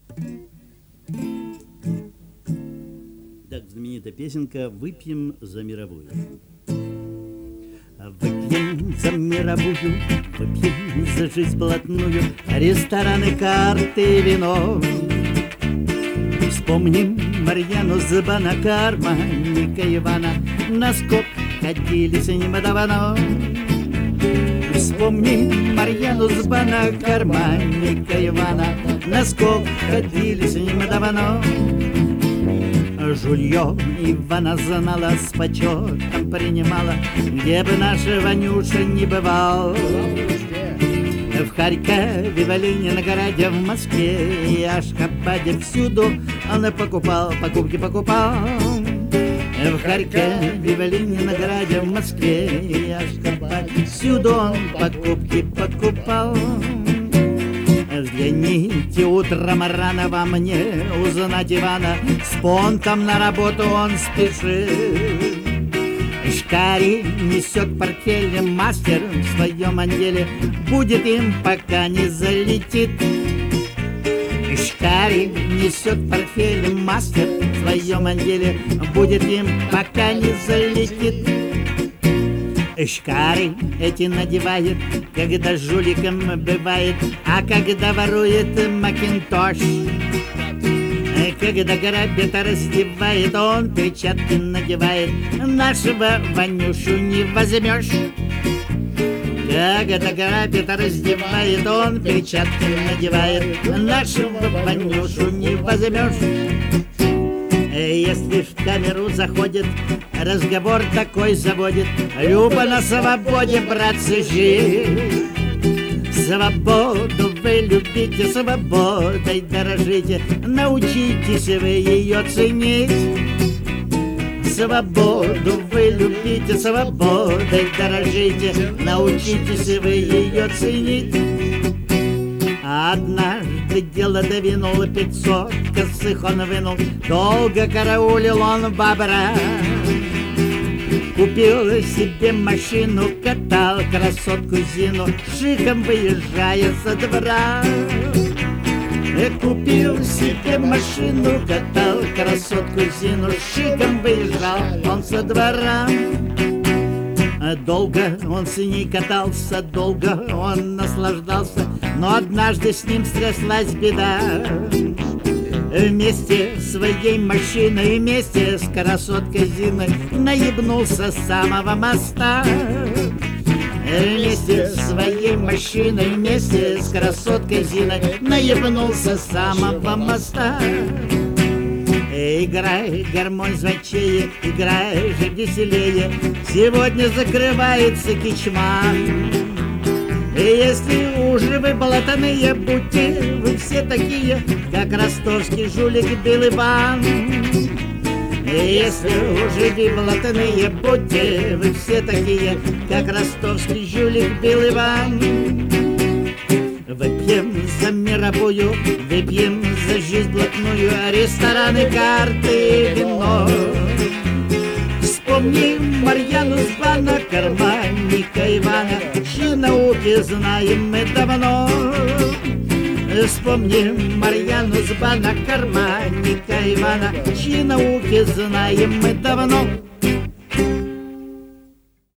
Так, знаменитая песенка «Выпьем за мировую». Выпьем за мировую, выпьем за жизнь блатную, рестораны, карты, вино. Вспомним Марьяну Збана, карманника Ивана, на скок ходили с ним давно. Вспомним Марьяну Збана, карманника Ивана, на скок ходили с ним давно. Жулье Ивана знала, с почетом принимала, где бы наша Ванюша не бывал. В Харькове, в Ленинграде, в Москве и Ашхабаде, всюду он покупал, покупки покупал. В Харькове, в Ленинграде, в Москве и Ашхабаде, всюду он покупки покупал. Взгляните утром рано во мне узнать Ивана, с понтом на работу он спешит. Шкари несет портфель, мастер в своем отделе, будет им, пока не залетит. Шкари несет портфель, мастер в своем отделе, будет им, пока не залетит. Шкари эти надевает, когда жуликом бывает, а когда ворует макинтош. Когда грабит, раздевает, он перчатки надевает, нашего Ванюшу не возьмешь. Когда грабит, раздевает, он перчатки надевает, нашего Ванюшу не возьмешь. Если в камеру заходит, разговор такой заводит: Люба на свободе, братцы, жить. Свободу вы любите, свободой дорожите, научитесь вы ее ценить. Свободу вы любите, свободой дорожите, научитесь вы ее ценить. Однажды дело довинул, 500 косых он вынул, долго караулил он бобра. Купил себе машину, катал красотку Зину, шиком выезжая со двора. Купил себе машину, катал красотку Зину, шиком выезжал он со двора. Долго он с ней катался, долго он наслаждался, но однажды с ним стряслась беда. Вместе с своей машиной, вместе с красоткой Зиной наебнулся с самого моста. Вместе с своей машиной, вместе с красоткой Зиной наебнулся с самого моста. Играй, гармонь звончее, играй же веселее, сегодня закрывается кичман. И если уже вы блатаные, будьте вы все такие, как ростовский жулик был Иван. И если уже вы блатаные, будьте вы все такие, как ростовский жулик был Иван. Выпьем за мировую, выпьем за жизнь блатную, рестораны, карты, вино. Вспомним Марьяну Збана, карманника Ивана, чьи науки знаем мы давно. Вспомним Марьяну Збана, карманника Ивана, чьи науки знаем мы давно.